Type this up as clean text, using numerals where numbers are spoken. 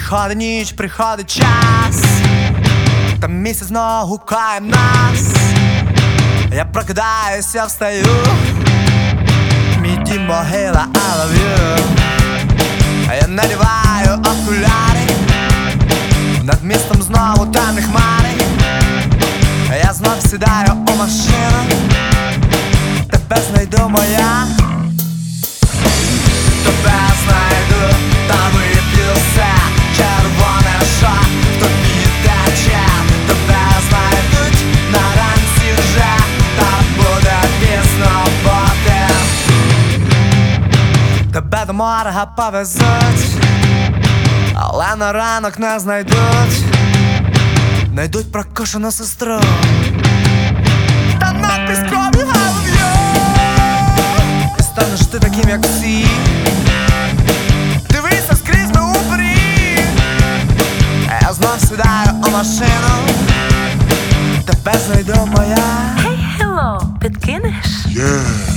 Приходить ніч, приходить час, та місяць знову гукає нас. Я прокидаюся, встаю, мій дім могила, I love you. Я надіваю окуляри, над містом знову темні хмари. Я знов сідаю у машину, тебе знайду, моя. Тебе знайду, та вип'ю все червоне, що в тобі тече. Тебе знайдуть на ранці вже, та буде пізно потім. Тебе до морга повезуть, але на ранок не знайдуть. Найдуть прокушену сестру та надпис крові I love you. І станеш ти таким, як всі. Дивися скрізь ми упорі. Я знов сідаю у машину, тебе знайду, моя. Hey, hello, підкинеш? Yeah.